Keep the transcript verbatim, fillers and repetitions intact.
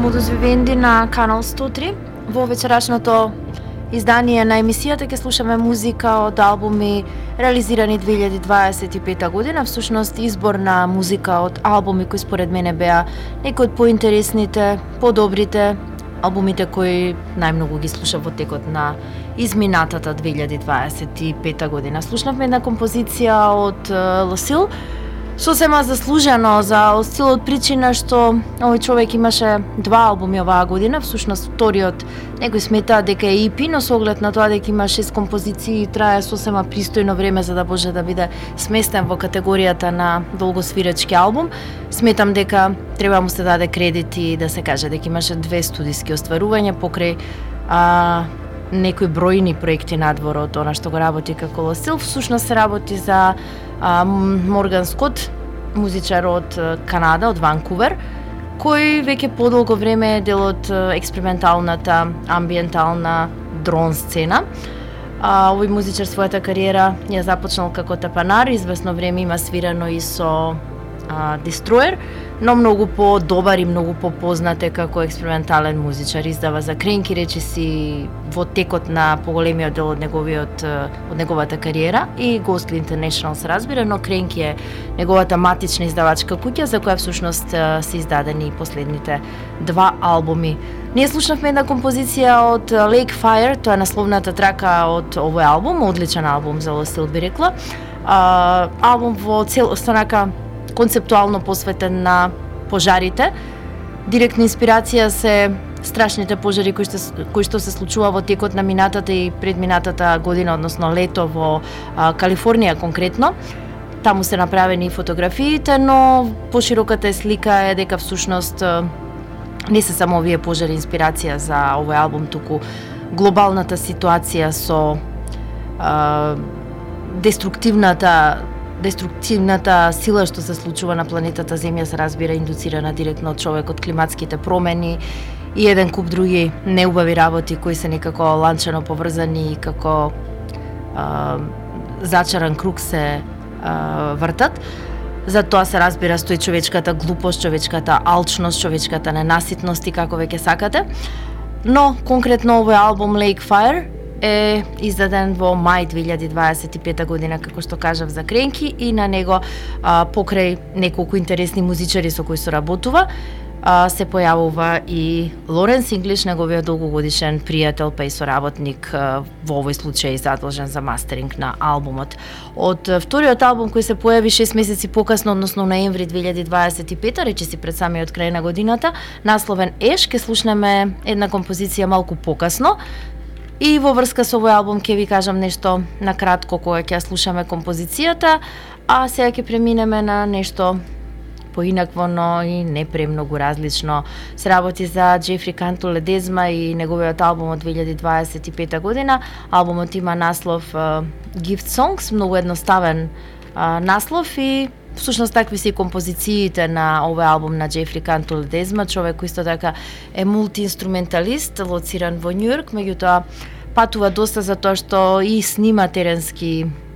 Модус Вивенди на Канал сто три. Во вечерашното издание на емисијата ќе слушаме музика од албуми реализирани две илјади дваесет и пета година, всушност избор на музика од албуми кои според мене беа некои од поинтересните, подобрите, албумите кои најмногу ги слушав во текот на изминатата две илјади дваесет и пета година. Слушнавме една композиција од Лосил, сосема заслужено за Лосил од причина што овој човек имаше два албуми оваа година, всушност вториот некој смета дека е и пи, но со оглед на тоа дека има шест композиции трае сосема пристојно време за да може да биде сместен во категоријата на долгосвиречки албум. Сметам дека треба му се даде кредит и да се каже дека имаше две студиски остварувања покрај а, некои бројни проекти надвор од она што го работи како Лосил. Всушност се работи за а, Морган Скот, музичар од Канада, од Ванкувер, кој веќе подолго време е дел од експерименталната, амбиентална дрон сцена. А, овој музичар својата кариера ја започнал како тапанар, известно време има свирано и со Destroyer, но многу по-добар и многу по-познат е како експериментален музичар. Издава за кренки речиси во текот на поголемиот дел од неговиот од неговата кариера и Ghostly International се разбира, но кренки е неговата матична издавачка куќа за која всушност се издадени и последните два албуми. Ние слушнавме една композиција од Lake Fire, тоа е насловната трака од овој албум, одличен албум за Лосил би рекла. А, албум во цел останака концептуално посветен на пожарите. Директна инспирација се страшните пожари кои што, кои што се случува во текот на минатата и предминатата година, односно лето во а, Калифорнија конкретно. Таму се направени фотографиите, но пошироката слика е дека всушност не се само овие пожари инспирација за овој албум, туку глобалната ситуација со а, деструктивната деструктивната сила што се случува на планетата Земја, се разбира индуцирана директно од човекот, климатските промени и еден куп други неубави работи кои се некако ланчено поврзани и како а, зачаран круг се а, вртат. За тоа се разбира стои човечката глупост, човечката алчност, човечката ненаситност и како веќе сакате. Но конкретно овој албум Lake Fire е издаден во мај две илјади дваесет и пета година, како што кажав, за кренки, и на него а, покрај неколку интересни музичари со кои соработува, а, се појавува и Лоренс Инглиш, неговиот долгогодишен пријател па и соработник, а, во овој случај задолжен за мастеринг на албумот. Од вториот албум кој се појави шест месеци покасно, односно ноември две илјади дваесет и пета, речиси пред самиот крај на годината, насловен Еш, ке слушнеме една композиција малку покасно. И во врска со овој албум ќе ви кажам нешто на кратко кога ќе слушаме композицијата, а сега ќе преминеме на нешто поинакво, но и не премногу различно. Се работи за Джефри Канто Ледезма и неговиот албум од две илјади дваесет и пета година. Албумот има наслов uh, Gift Songs, многу едноставен uh, наслов, и всушност такви се и композициите на овој албум на Джефри Канто Ледезма, човек кој исто така е мултиинструменталист, лоциран во Њујорк, меѓутоа патува доста за тоа што и снима теренски